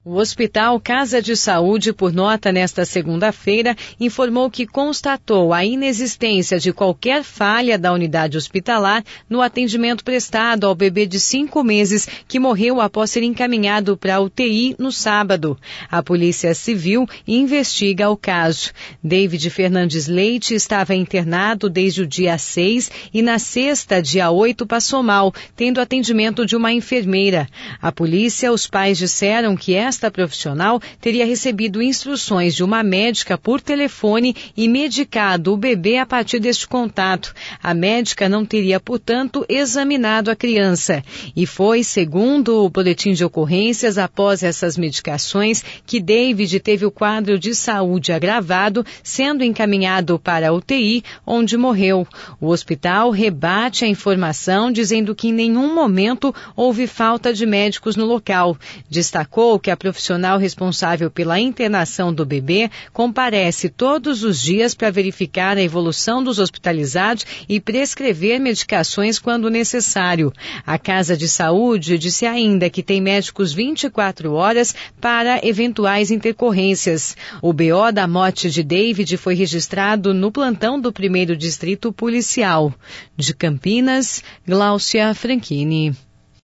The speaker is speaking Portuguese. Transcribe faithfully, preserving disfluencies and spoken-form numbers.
O Hospital Casa de Saúde, por nota nesta segunda-feira, informou que constatou a inexistência de qualquer falha da unidade hospitalar no atendimento prestado ao bebê de cinco meses que morreu após ser encaminhado para a U T I no sábado. A Polícia Civil investiga o caso. David Fernandes Leite estava internado desde o dia seis e na sexta, dia oito, passou mal, tendo atendimento de uma enfermeira. A polícia, os pais disseram que esta Esta profissional teria recebido instruções de uma médica por telefone e medicado o bebê a partir deste contato. A médica não teria, portanto, examinado a criança. E foi, segundo o boletim de ocorrências, após essas medicações, que David teve o quadro de saúde agravado, sendo encaminhado para a U T I, onde morreu. O hospital rebate a informação, dizendo que em nenhum momento houve falta de médicos no local. Destacou que a profissional responsável pela internação do bebê comparece todos os dias para verificar a evolução dos hospitalizados e prescrever medicações quando necessário. A Casa de Saúde disse ainda que tem médicos vinte e quatro horas para eventuais intercorrências. O B O da morte de David foi registrado no plantão do primeiro Distrito Policial. De Campinas, Gláucia Franchini.